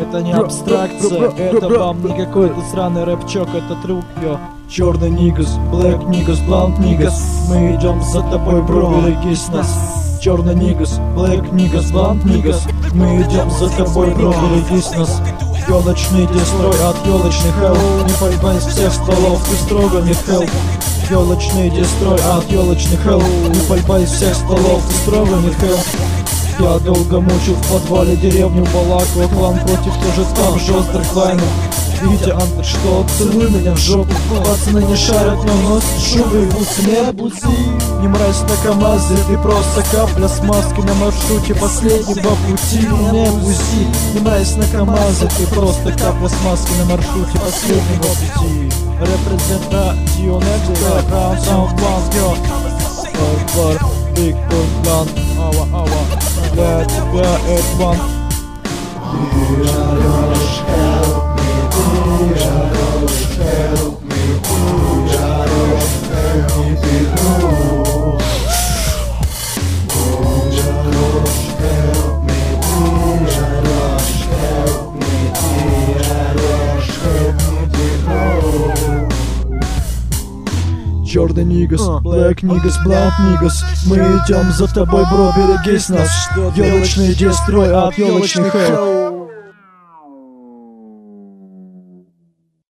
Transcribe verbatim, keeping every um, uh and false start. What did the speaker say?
это не абстракция, это вам не какой-то сраный рэпчок, это трюк, йо. Черный нигас, блэк нигас, блонд нигас, мы идем за тобой, бро, берегись нас. Черный нигас, блэк нигас, блонд нигас, мы идем за тобой, бро, берегись нас. Ёлочный дестрой от ёлочных хелл, не пальба из всех стволов, ты строго не хелл. Ёлочный дестрой от ёлочных хелл, не пальба из всех стволов, ты строго не хелл. Я долго мучил в подвале деревню Балаку, клан против тоже там жестких клайнов. Видите, Антон, что? Целуй меня в жопу. Пацаны не шарят, но носят шубы и бусы. Не буси, не мразь на КамАЗе, ты просто капля смазки на маршруте последнего пути. Не буси, не мразь на КамАЗе, ты просто капля смазки на маршруте последнего пути. Represent Radio Next, Round Sound One, Girl. Бар, бар, Big Boy Plan, ава, ава. Для тебя это one. Черный нигас, блэк нигас, блонд нигас, мы идем за тобой, бро, берегись нас. Ёлочный дестрой от ёлочных хелл.